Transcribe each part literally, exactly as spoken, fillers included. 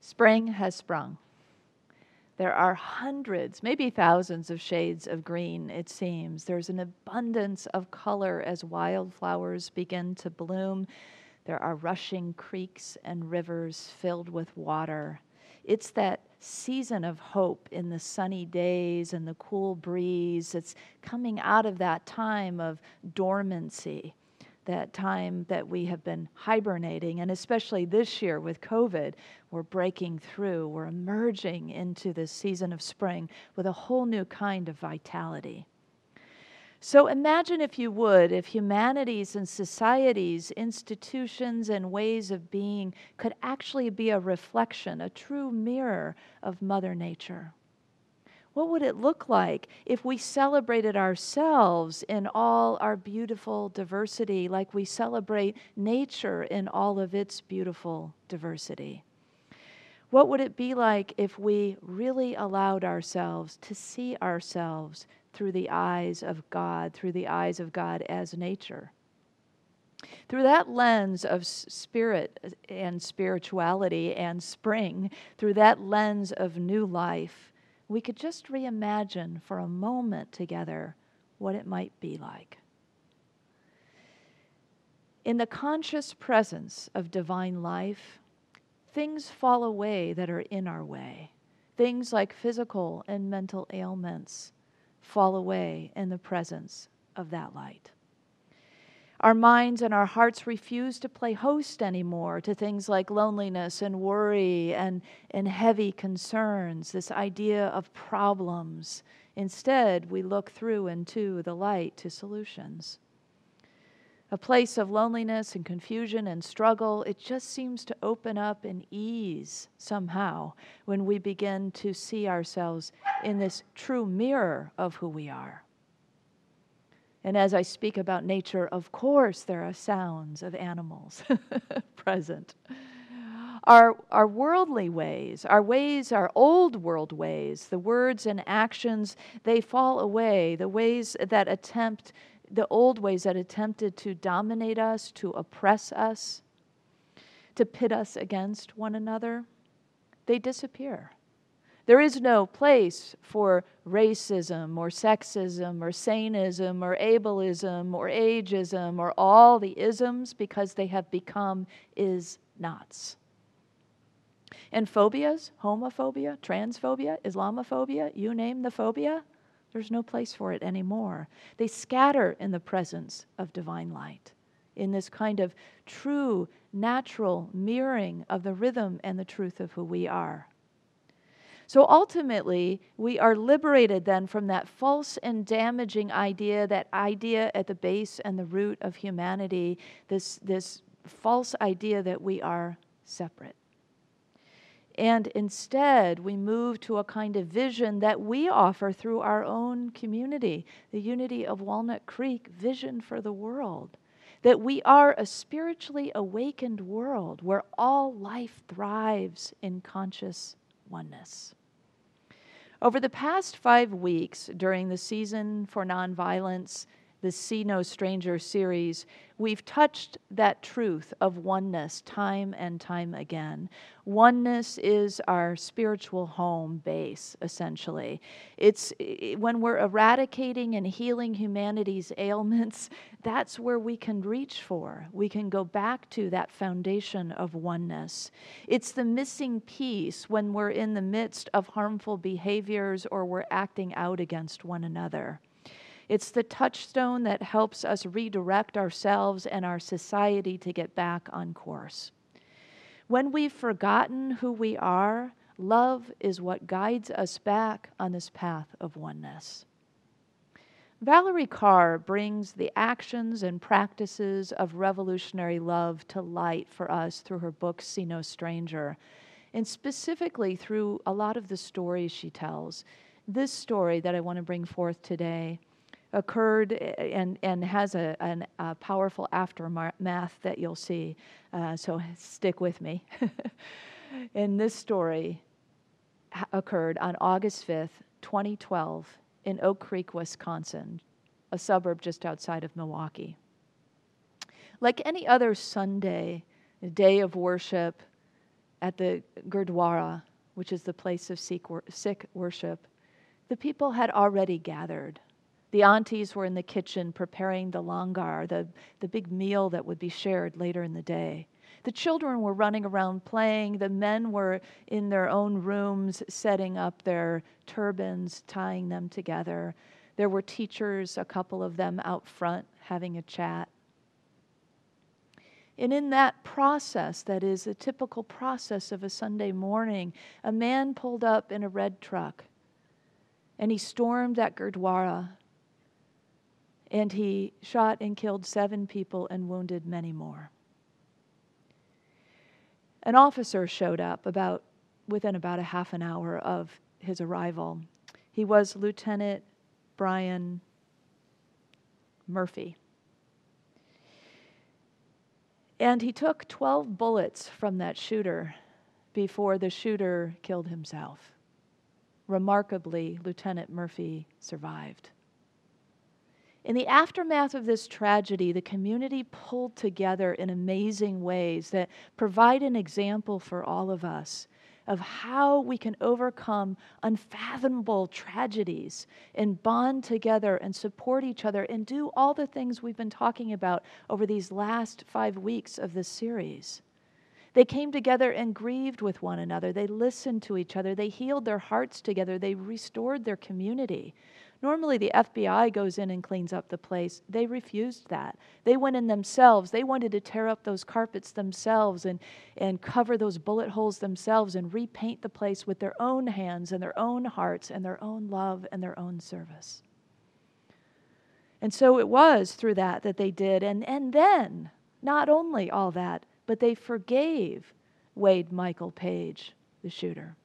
Spring has sprung. There are hundreds, maybe thousands of shades of green, it seems. There's an abundance of color as wildflowers begin to bloom. There are rushing creeks and rivers filled with water. It's that season of hope in the sunny days and the cool breeze. It's coming out of that time of dormancy, that time that we have been hibernating, and especially this year with COVID, we're breaking through, we're emerging into this season of spring with a whole new kind of vitality. So imagine, if you would, if humanities and societies, institutions and ways of being could actually be a reflection, a true mirror of Mother Nature. What would it look like if we celebrated ourselves in all our beautiful diversity, like we celebrate nature in all of its beautiful diversity? What would it be like if we really allowed ourselves to see ourselves through the eyes of God, through the eyes of God as nature? Through that lens of spirit and spirituality and spring, through that lens of new life, we could just reimagine for a moment together what it might be like. In the conscious presence of divine life, things fall away that are in our way. Things like physical and mental ailments fall away in the presence of that light. Our minds and our hearts refuse to play host anymore to things like loneliness and worry and, and heavy concerns, this idea of problems. Instead, we look through into the light to solutions. A place of loneliness and confusion and struggle, it just seems to open up and ease somehow when we begin to see ourselves in this true mirror of who we are. And as I speak about nature, of course, there are sounds of animals present. Our, our worldly ways, our ways, our old world ways, the words and actions, they fall away. The ways that attempt, the old ways that attempted to dominate us, to oppress us, to pit us against one another, they disappear. There is no place for racism or sexism or saneism or ableism or ageism or all the isms, because they have become is-nots. And phobias, homophobia, transphobia, Islamophobia, you name the phobia, there's no place for it anymore. They scatter in the presence of divine light, in this kind of true, natural mirroring of the rhythm and the truth of who we are. So ultimately, we are liberated then from that false and damaging idea, that idea at the base and the root of humanity, this, this false idea that we are separate. And instead, we move to a kind of vision that we offer through our own community, the Unity of Walnut Creek Vision for the World, that we are a spiritually awakened world where all life thrives in conscious oneness. Over the past five weeks during the Season for Nonviolence, the See No Stranger series, we've touched that truth of oneness time and time again. Oneness is our spiritual home base, essentially. It's when we're eradicating and healing humanity's ailments, that's where we can reach for. We can go back to that foundation of oneness. It's the missing piece when we're in the midst of harmful behaviors or we're acting out against one another. It's the touchstone that helps us redirect ourselves and our society to get back on course. When we've forgotten who we are, love is what guides us back on this path of oneness. Valerie Carr brings the actions and practices of revolutionary love to light for us through her book, See No Stranger, and specifically through a lot of the stories she tells. This story that I want to bring forth today occurred and, and has a, an, a powerful aftermath that you'll see, uh, so stick with me. And this story ha- occurred on August fifth, twenty twelve, in Oak Creek, Wisconsin, a suburb just outside of Milwaukee. Like any other Sunday, a day of worship, at the Gurdwara, which is the place of Sikh wor- Sikh worship, the people had already gathered. The aunties were in the kitchen preparing the langar, the, the big meal that would be shared later in the day. The children were running around playing. The men were in their own rooms setting up their turbans, tying them together. There were teachers, a couple of them out front having a chat. And in that process, that is a typical process of a Sunday morning, a man pulled up in a red truck and he stormed that Gurdwara and he shot and killed seven people and wounded many more. An officer showed up about within about a half an hour of his arrival. He was Lieutenant Brian Murphy. And he took twelve bullets from that shooter before the shooter killed himself. Remarkably, Lieutenant Murphy survived. In the aftermath of this tragedy, the community pulled together in amazing ways that provide an example for all of us of how we can overcome unfathomable tragedies and bond together and support each other and do all the things we've been talking about over these last five weeks of this series. They came together and grieved with one another. They listened to each other. They healed their hearts together. They restored their community. Normally, the F B I goes in and cleans up the place. They refused that. They went in themselves. They wanted to tear up those carpets themselves and, and cover those bullet holes themselves and repaint the place with their own hands and their own hearts and their own love and their own service. And so it was through that that they did. And, and then, not only all that, but they forgave Wade Michael Page, the shooter.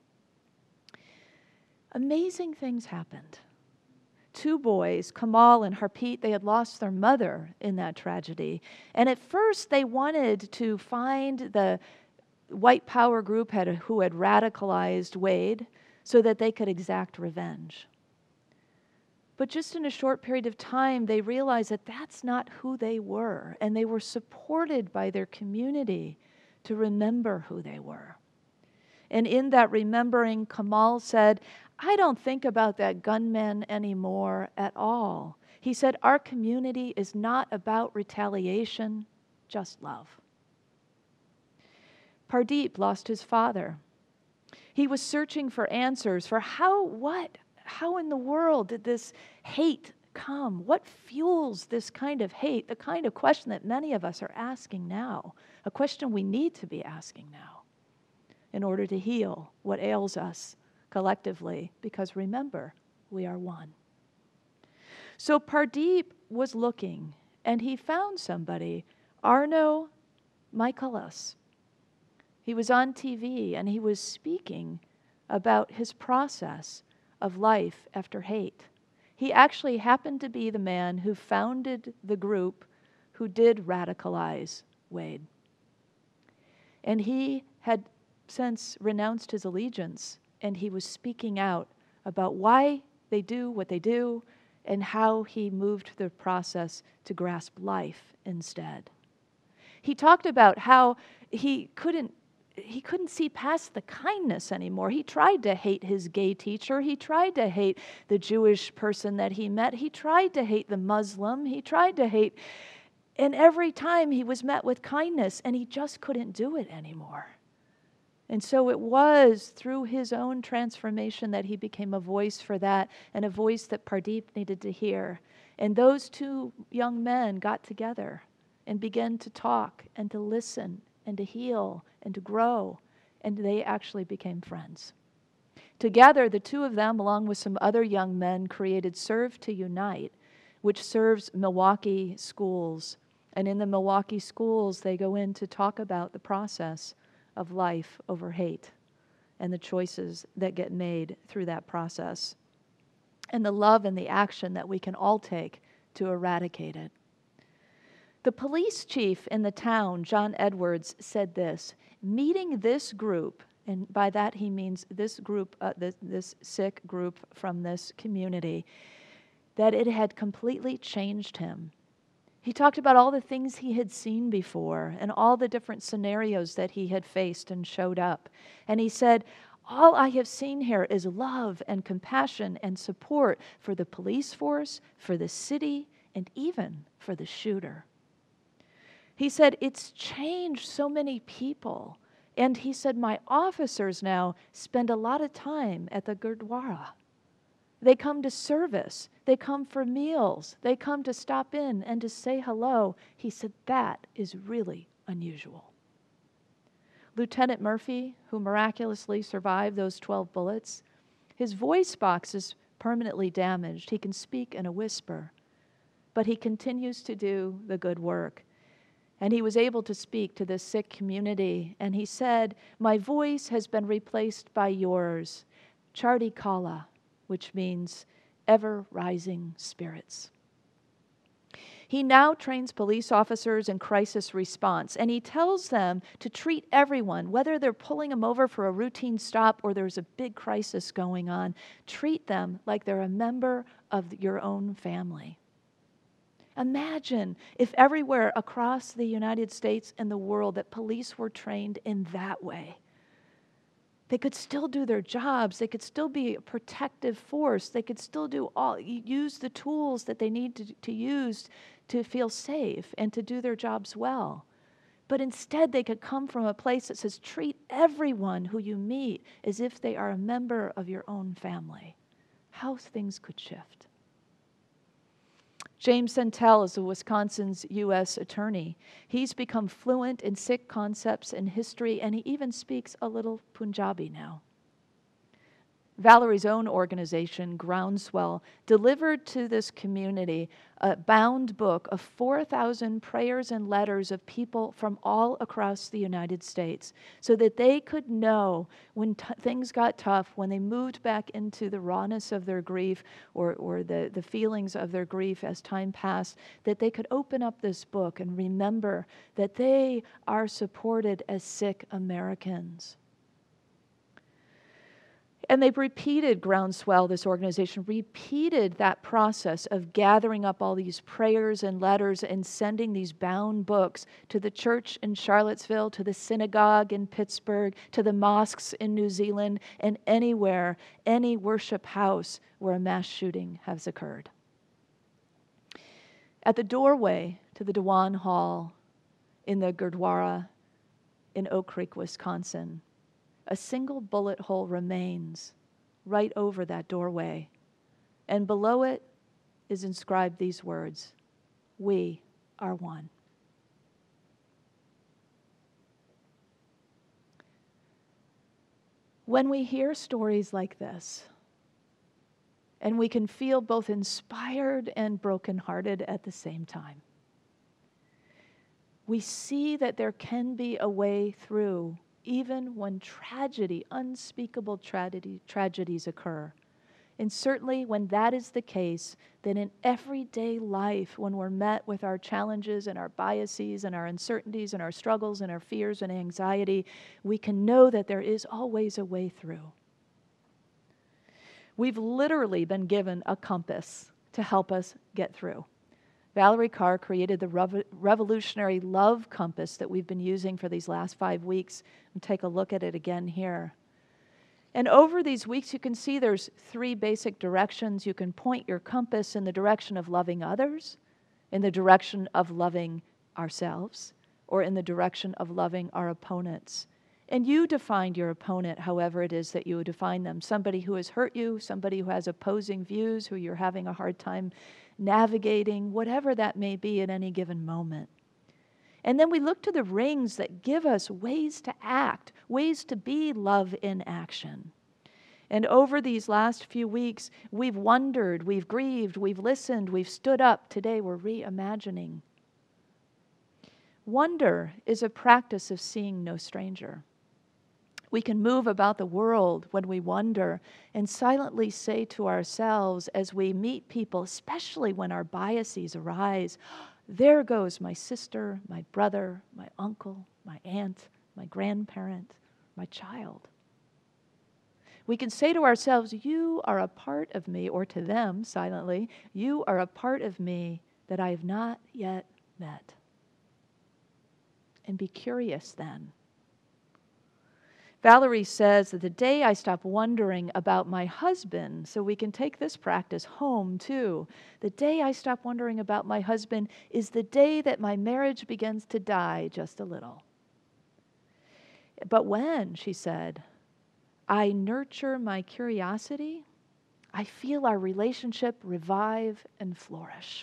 Amazing things happened. Two boys, Kamal and Harpreet, they had lost their mother in that tragedy. And at first they wanted to find the white power group had, who had radicalized Wade so that they could exact revenge. But just in a short period of time, they realized that that's not who they were. And they were supported by their community to remember who they were. And in that remembering, Kamal said, I don't think about that gunman anymore at all. He said, our community is not about retaliation, just love. Pardeep lost his father. He was searching for answers for how, what, how in the world did this hate come? What fuels this kind of hate? The kind of question that many of us are asking now, a question we need to be asking now in order to heal what ails us collectively, because remember, we are one. So Pardeep was looking, and he found somebody, Arno Michaelis. He was on T V, and he was speaking about his process of life after hate. He actually happened to be the man who founded the group who did radicalize Wade. And he had since renounced his allegiance, and he was speaking out about why they do what they do and how he moved the process to grasp life instead. He talked about how he couldn't he couldn't see past the kindness anymore. He tried to hate his gay teacher. He tried to hate the Jewish person that he met. He tried to hate the Muslim. He tried to hate, and every time he was met with kindness, and he just couldn't do it anymore. And so it was through his own transformation that he became a voice for that, and a voice that Pardeep needed to hear. And those two young men got together and began to talk and to listen and to heal and to grow, and they actually became friends. Together, the two of them, along with some other young men, created Serve to Unite, which serves Milwaukee schools. And in the Milwaukee schools, they go in to talk about the process of life over hate and the choices that get made through that process, and the love and the action that we can all take to eradicate it. The police chief in the town, John Edwards, said this: meeting this group, and by that he means this group, uh, this, this Sikh group from this community, that it had completely changed him. He talked about all the things he had seen before and all the different scenarios that he had faced and showed up. And he said, all I have seen here is love and compassion and support for the police force, for the city, and even for the shooter. He said, it's changed so many people. And he said, my officers now spend a lot of time at the Gurdwara. They come to service. They come for meals. They come to stop in and to say hello. He said, that is really unusual. Lieutenant Murphy, who miraculously survived those twelve bullets, his voice box is permanently damaged. He can speak in a whisper, but he continues to do the good work. And he was able to speak to this sick community. And he said, my voice has been replaced by yours, Chardi Kala, which means ever-rising spirits. He now trains police officers in crisis response, and he tells them to treat everyone, whether they're pulling them over for a routine stop or there's a big crisis going on, treat them like they're a member of your own family. Imagine if everywhere across the United States and the world that police were trained in that way. They could still do their jobs. They could still be a protective force. They could still do all, use the tools that they need to, to use to feel safe and to do their jobs well. But instead, they could come from a place that says, treat everyone who you meet as if they are a member of your own family. How things could shift. James Centel is the Wisconsin's U S attorney. He's become fluent in Sikh concepts and history, and he even speaks a little Punjabi now. Valerie's own organization, Groundswell, delivered to this community a bound book of four thousand prayers and letters of people from all across the United States so that they could know when t- things got tough, when they moved back into the rawness of their grief or, or the, the feelings of their grief as time passed, that they could open up this book and remember that they are supported as Sikh Americans. And they've repeated Groundswell, this organization, repeated that process of gathering up all these prayers and letters and sending these bound books to the church in Charlottesville, to the synagogue in Pittsburgh, to the mosques in New Zealand, and anywhere, any worship house where a mass shooting has occurred. At the doorway to the Dewan Hall in the Gurdwara in Oak Creek, Wisconsin, a single bullet hole remains right over that doorway. And below it is inscribed these words, "We are one." When we hear stories like this, and we can feel both inspired and brokenhearted at the same time, we see that there can be a way through even when tragedy, unspeakable tragedy, tragedies occur. And certainly when that is the case, then in everyday life, when we're met with our challenges and our biases and our uncertainties and our struggles and our fears and anxiety, we can know that there is always a way through. We've literally been given a compass to help us get through. Valerie Carr created the rev- revolutionary love compass that we've been using for these last five weeks. And take a look at it again here. And over these weeks, you can see there's three basic directions. You can point your compass in the direction of loving others, in the direction of loving ourselves, or in the direction of loving our opponents. And you defined your opponent however it is that you define them. Somebody who has hurt you, somebody who has opposing views, who you're having a hard time navigating, whatever that may be at any given moment. And then we look to the rings that give us ways to act, ways to be love in action. And over these last few weeks, we've wondered, we've grieved, we've listened, we've stood up. Today we're reimagining. Wonder is a practice of seeing no stranger. We can move about the world when we wonder and silently say to ourselves as we meet people, especially when our biases arise, there goes my sister, my brother, my uncle, my aunt, my grandparent, my child. We can say to ourselves, you are a part of me, or to them silently, you are a part of me that I have not yet met. And be curious then. Valerie says that the day I stop wondering about my husband, so we can take this practice home too, the day I stop wondering about my husband is the day that my marriage begins to die just a little. But when, she said, I nurture my curiosity, I feel our relationship revive and flourish.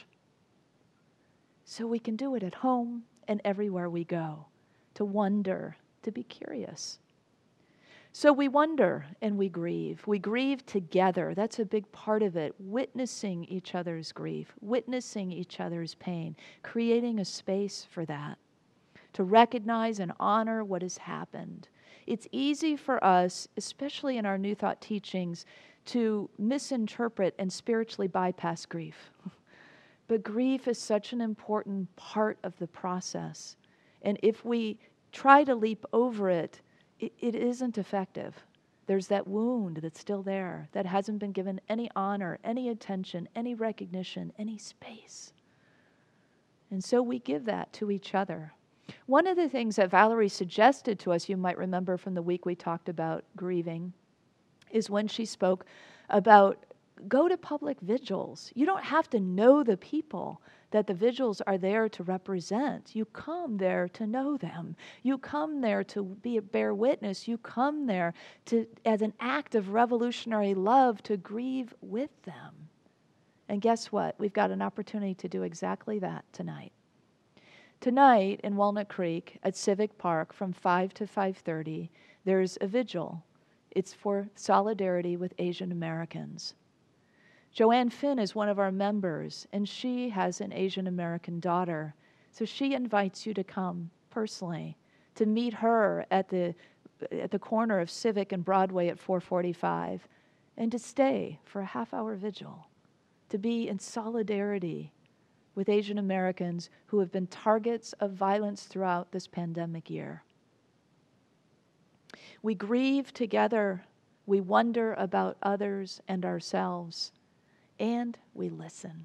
So we can do it at home and everywhere we go, to wonder, to be curious. So we wonder and we grieve. We grieve together. That's a big part of it. Witnessing each other's grief, witnessing each other's pain, creating a space for that, to recognize and honor what has happened. It's easy for us, especially in our New Thought teachings, to misinterpret and spiritually bypass grief. But grief is such an important part of the process. And if we try to leap over it, it, it isn't effective. There's that wound that's still there, that hasn't been given any honor, any attention, any recognition, any space. And so we give that to each other. One of the things that Valerie suggested to us, you might remember from the week we talked about grieving, is when she spoke about go to public vigils. You don't have to know the people that the vigils are there to represent. You come there to know them. You come there to be a bear witness. You come there to, as an act of revolutionary love, to grieve with them. And guess what? We've got an opportunity to do exactly that tonight. Tonight in Walnut Creek at Civic Park from five to five thirty, there's a vigil. It's for solidarity with Asian Americans. Joanne Finn is one of our members, and she has an Asian American daughter. So she invites you to come personally, to meet her at the, at the corner of Civic and Broadway at four forty-five, and to stay for a half-hour vigil, to be in solidarity with Asian Americans who have been targets of violence throughout this pandemic year. We grieve together, we wonder about others and ourselves, and we listen,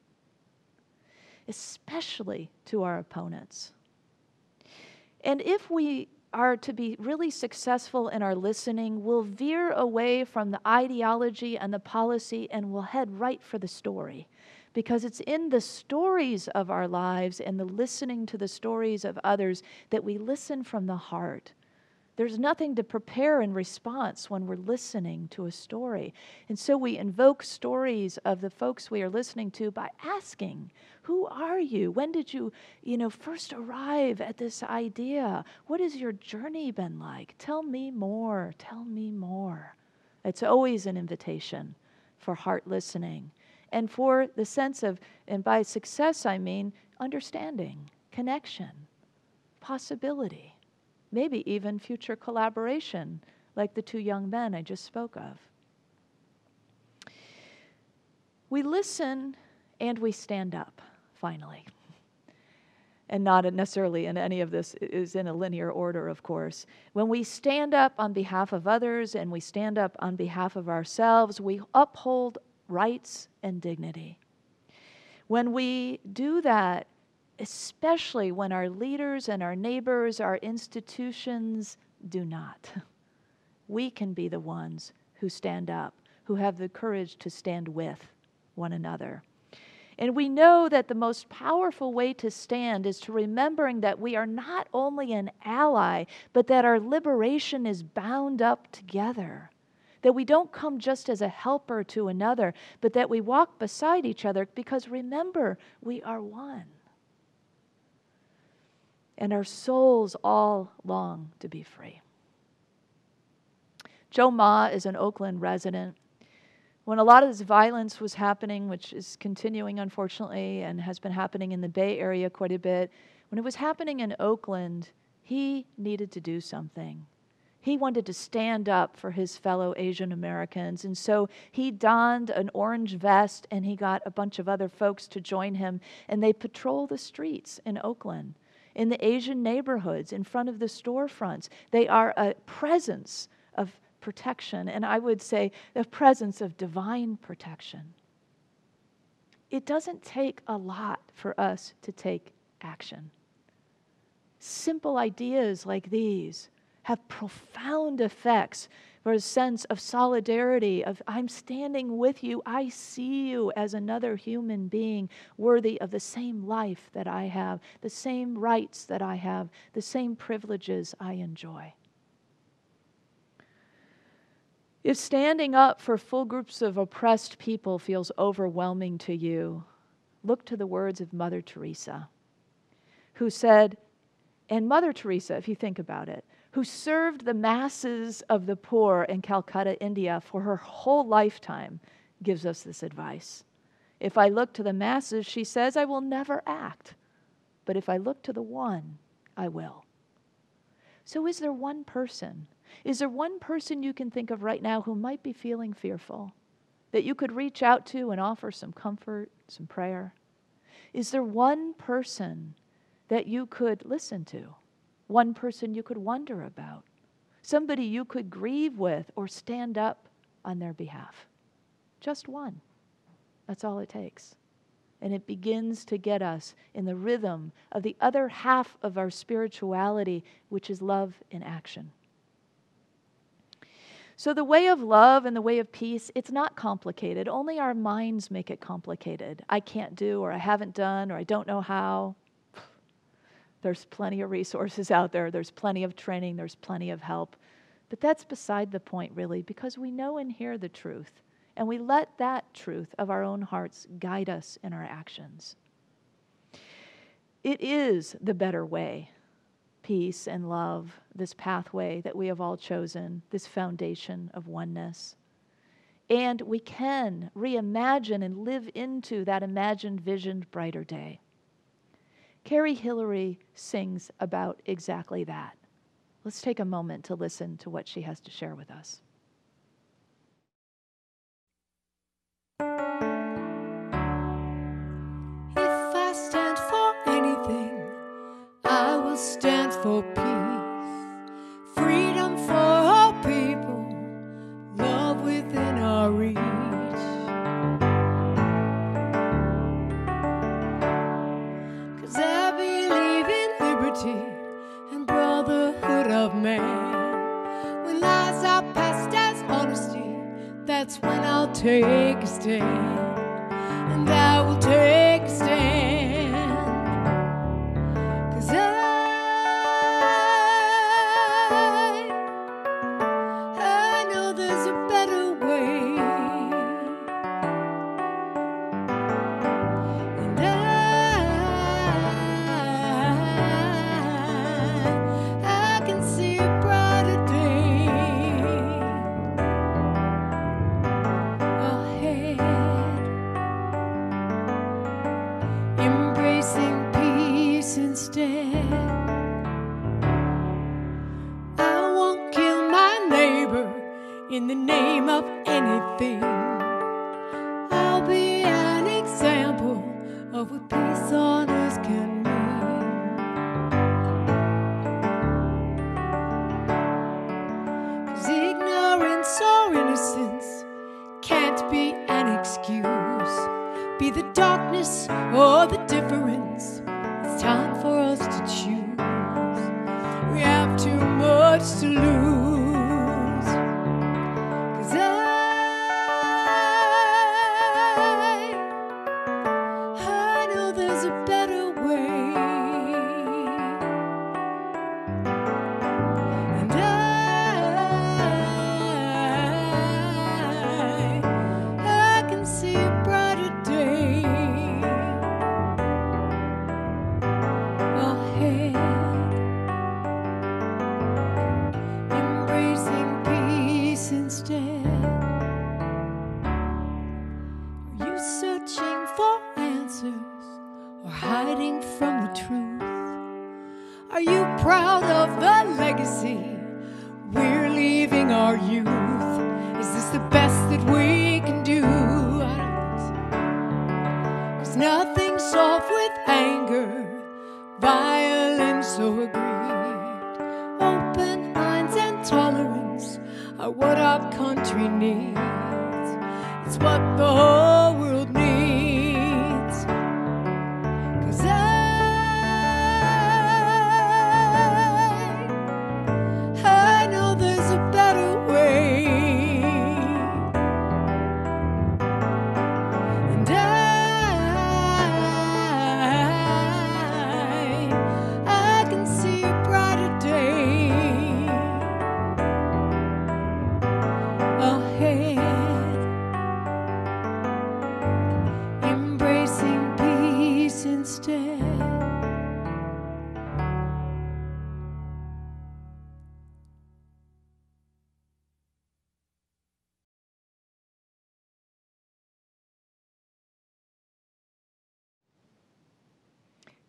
especially to our opponents. And if we are to be really successful in our listening, we'll veer away from the ideology and the policy and we'll head right for the story. Because it's in the stories of our lives and the listening to the stories of others that we listen from the heart. There's nothing to prepare in response when we're listening to a story. And so we invoke stories of the folks we are listening to by asking, who are you? When did you, you know, first arrive at this idea? What has your journey been like? Tell me more. Tell me more. It's always an invitation for heart listening. And for the sense of, and by success I mean understanding, connection, possibility. Maybe even future collaboration, like the two young men I just spoke of. We listen and we stand up, finally. And not necessarily in any of this is in a linear order, of course. When we stand up on behalf of others and we stand up on behalf of ourselves, we uphold rights and dignity. When we do that, especially when our leaders and our neighbors, our institutions do not, we can be the ones who stand up, who have the courage to stand with one another. And we know that the most powerful way to stand is to remembering that we are not only an ally, but that our liberation is bound up together. That we don't come just as a helper to another, but that we walk beside each other because remember, we are one. And our souls all long to be free. Joe Ma is an Oakland resident. When a lot of this violence was happening, which is continuing unfortunately and has been happening in the Bay Area quite a bit, when it was happening in Oakland, he needed to do something. He wanted to stand up for his fellow Asian Americans, and so he donned an orange vest and he got a bunch of other folks to join him, and they patrol the streets in Oakland, in the Asian neighborhoods, in front of the storefronts. They are a presence of protection, and I would say a presence of divine protection. it doesn't take a lot for us to take action. Simple ideas like these have profound effects for a sense of solidarity, of I'm standing with you, I see you as another human being worthy of the same life that I have, the same rights that I have, the same privileges I enjoy. If standing up for full groups of oppressed people feels overwhelming to you, look to the words of Mother Teresa, who said, and Mother Teresa, if you think about it, who served the masses of the poor in Calcutta, India for her whole lifetime, gives us this advice. If I look to the masses, she says, I will never act. But if I look to the one, I will. So is there one person? Is there one person you can think of right now who might be feeling fearful, that you could reach out to and offer some comfort, some prayer? Is there one person that you could listen to? One person you could wonder about? Somebody you could grieve with or stand up on their behalf? Just one. That's all it takes. And it begins to get us in the rhythm of the other half of our spirituality, which is love in action. So the way of love and the way of peace, it's not complicated. Only our minds make it complicated. I can't do, or I haven't done, or I don't know how. There's plenty of resources out there. There's plenty of training. There's plenty of help. But that's beside the point, really, because we know and hear the truth. And we let that truth of our own hearts guide us in our actions. It is the better way, peace and love, this pathway that we have all chosen, this foundation of oneness. And we can reimagine and live into that imagined, visioned, brighter day. Carrie Hillary sings about exactly that. Let's take a moment to listen to what she has to share with us. If I stand for anything, I will stand for peace, freedom for all people, love within our reach. Cause I believe in liberty and brotherhood of man. When lies are passed as honesty, that's when I'll take a stand. And I will take a stand. Cause I, I know there's a better way. And I, I can see a brighter day ahead. Embracing peace instead. I won't kill my neighbor in the name of anything. I'll be an example of what peace on earth can mean. 'Cause ignorance or innocence can't be an excuse. Be the darkness or the difference, it's time for us to choose. We have too much to lose. 'Cause I, I know there's a better way. And I, I can see a brighter day ahead. Embracing peace instead. Are you searching for answers or hiding from the truth? Are you proud of the legacy we're leaving our youth? Is this the best that we can do? I don't think so. 'Cause nothing's solved with anger, violence or greed. Open minds and tolerance are what our country needs. It's what the whole world needs.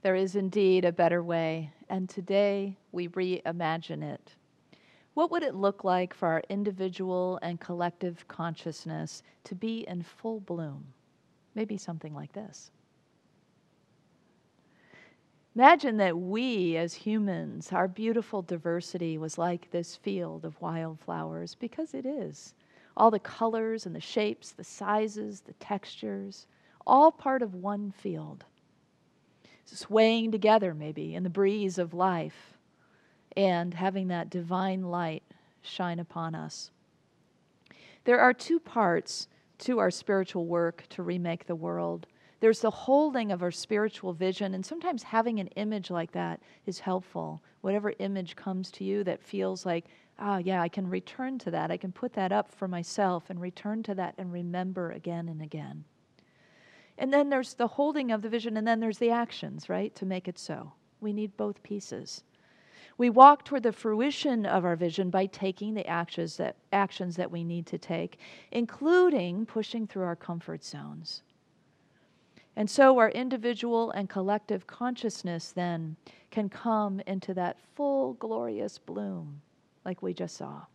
There is indeed a better way, and today we reimagine it. What would it look like for our individual and collective consciousness to be in full bloom? Maybe something like this. Imagine that we as humans, our beautiful diversity was like this field of wildflowers, because it is. All the colors and the shapes, the sizes, the textures, all part of one field. Swaying together maybe in the breeze of life and having that divine light shine upon us. There are two parts to our spiritual work to remake the world. There's the holding of our spiritual vision, and sometimes having an image like that is helpful. Whatever image comes to you that feels like, ah, yeah, I can return to that. I can put that up for myself and return to that and remember again and again. And then there's the holding of the vision, and then there's the actions, right, to make it so. We need both pieces. We walk toward the fruition of our vision by taking the actions that, actions that we need to take, including pushing through our comfort zones. And so our individual and collective consciousness then can come into that full, glorious bloom, like we just saw.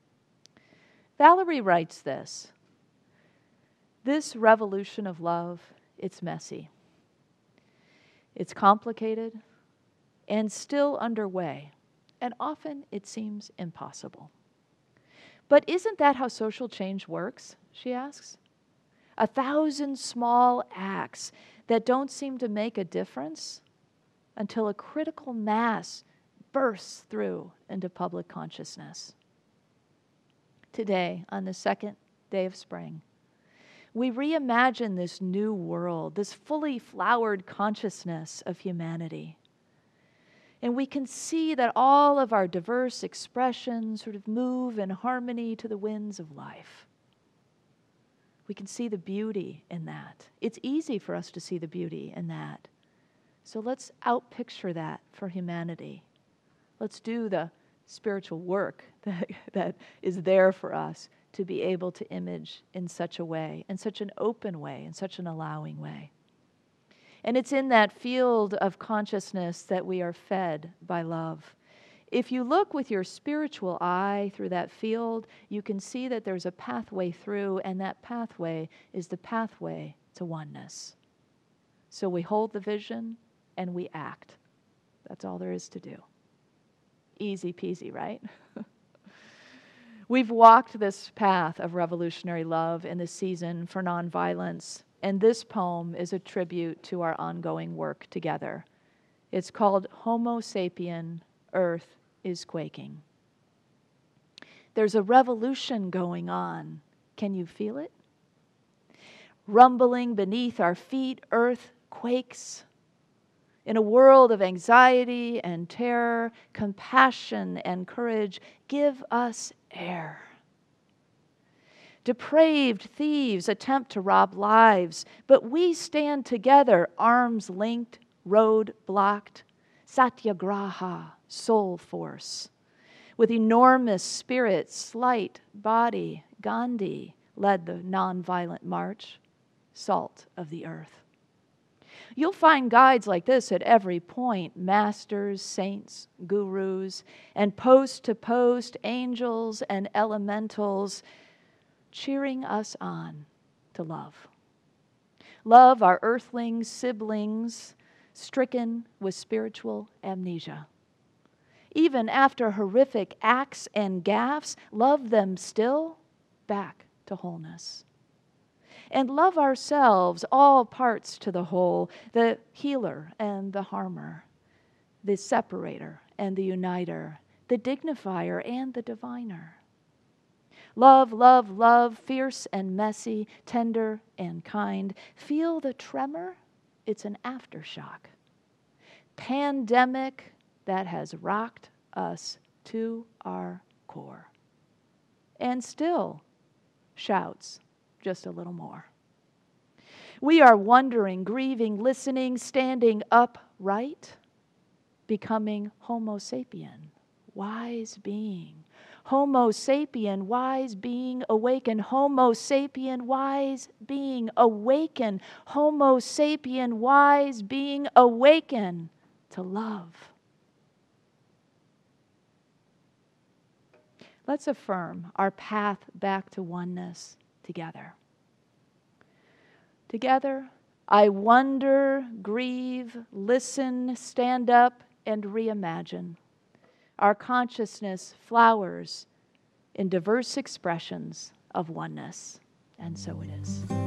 Valerie writes this: this revolution of love, it's messy. It's complicated and still underway, and often it seems impossible. But isn't that how social change works, she asks? A thousand small acts that don't seem to make a difference until a critical mass bursts through into public consciousness. Today, on the second day of spring, we reimagine this new world, this fully flowered consciousness of humanity. And we can see that all of our diverse expressions sort of move in harmony to the winds of life. We can see the beauty in that. It's easy for us to see the beauty in that. So let's outpicture that for humanity. Let's do the spiritual work that, that is there for us to be able to image in such a way, in such an open way, in such an allowing way. And it's in that field of consciousness that we are fed by love. If you look with your spiritual eye through that field, you can see that there's a pathway through, and that pathway is the pathway to oneness. So we hold the vision and we act. That's all there is to do. Easy peasy, right? We've walked this path of revolutionary love in this season for nonviolence, and this poem is a tribute to our ongoing work together. It's called Homo Sapien, Earth is Quaking. There's a revolution going on. Can you feel it? Rumbling beneath our feet, Earth quakes. In a world of anxiety and terror, compassion and courage, give us air. Depraved thieves attempt to rob lives, but we stand together, arms linked, road blocked. Satyagraha, soul force. With enormous spirit, slight body, Gandhi led the nonviolent march, salt of the earth. You'll find guides like this at every point, masters, saints, gurus, and post to post, angels and elementals cheering us on to love. Love our earthling siblings stricken with spiritual amnesia. Even after horrific acts and gaffes, love them still back to wholeness. And love ourselves, all parts to the whole, the healer and the harmer, the separator and the uniter, the dignifier and the diviner. Love, love, love, fierce and messy, tender and kind. Feel the tremor? It's an aftershock. Pandemic that has rocked us to our core. And still shouts just a little more. We are wondering, grieving, listening, standing upright, becoming Homo sapien, wise being, Homo sapien, wise being, awaken. Homo sapien, wise being, awaken. Homo sapien, wise being, awaken to love. Let's affirm our path back to oneness together. Together, I wonder, grieve, listen, stand up, and reimagine. Our consciousness flowers in diverse expressions of oneness. And so it is.